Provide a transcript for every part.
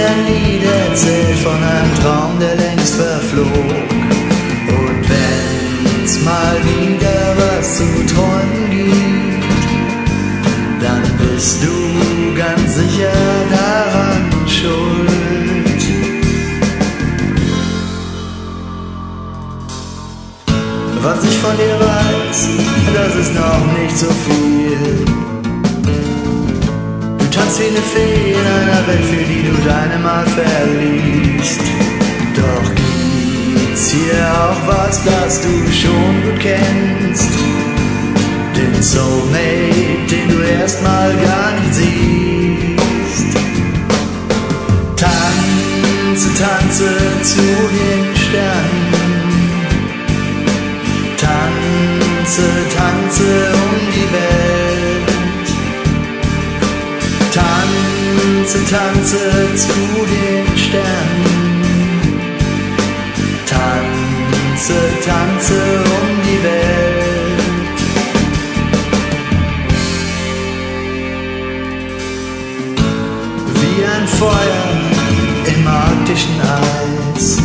mir ein Lied erzählt von einem Traum, der längst verflog. Und wenn's mal wieder was zu träumen gibt, dann bist du ganz sicher daran schuld. Was ich von dir weiß, das ist noch nicht so viel. Du tanzt wie eine Fee in einer Welt, für die du deine Mal verliest. Doch gibt's hier auch was, das du schon gut kennst? Den Soulmate, den du erstmal gar nicht siehst. Tanze, tanze zu den Sternen. Tanze, tanze um die Welt. Tanze, tanze zu den Sternen. Tanze, tanze um die Welt. Wie ein Feuer im arktischen Eis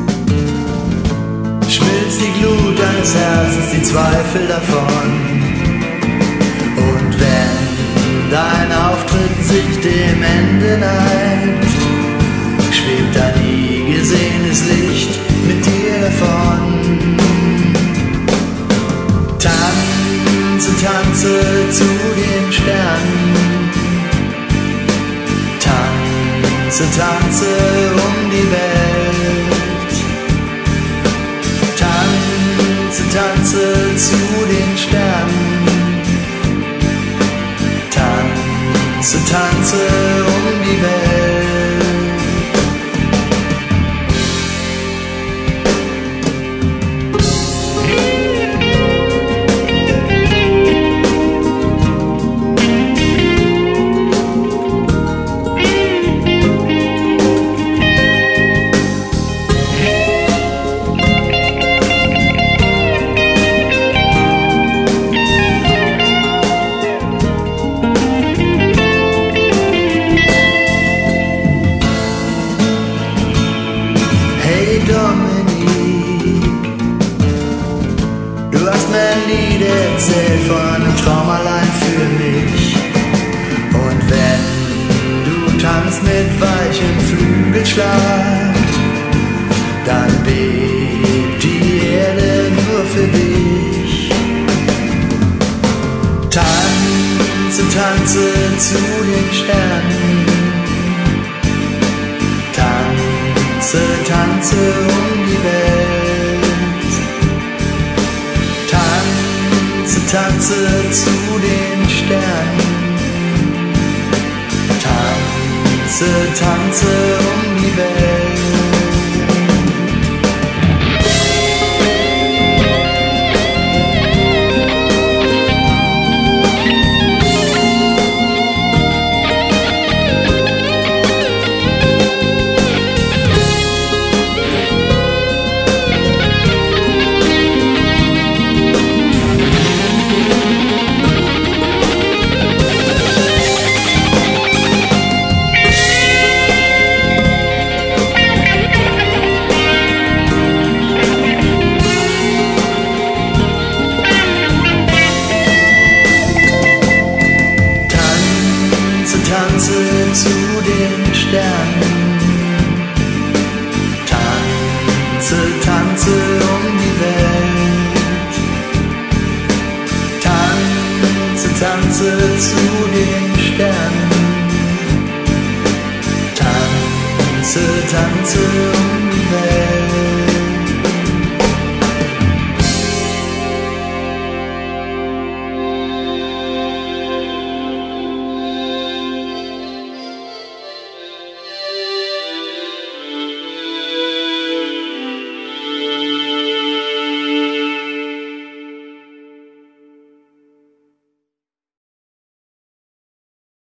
schmilzt die Glut deines Herzens, die Zweifel davon. Und wenn dein Auftritt sich dem Ende neigt, schwebt ein nie gesehenes Licht mit dir davon. Tanze, tanze zu den Sternen. Tanze, tanze um die Welt. Tanze, tanze zu den Sternen. Tanze, tanze um die Welt. Du hast mir ein Lied erzählt von einem Traum allein für mich. Und wenn du tanzt mit weichem Flügelschlag, dann bebt die Erde nur für dich. Tanze, tanze zu den Sternen. Tanze, tanze um die Welt. Tanze, tanze zu den Sternen. Tanze, tanze um die Welt. Tanze zu den Sternen. Tanze, tanze um die Welt. Tanze, tanze zu den Sternen. Tanze, tanze um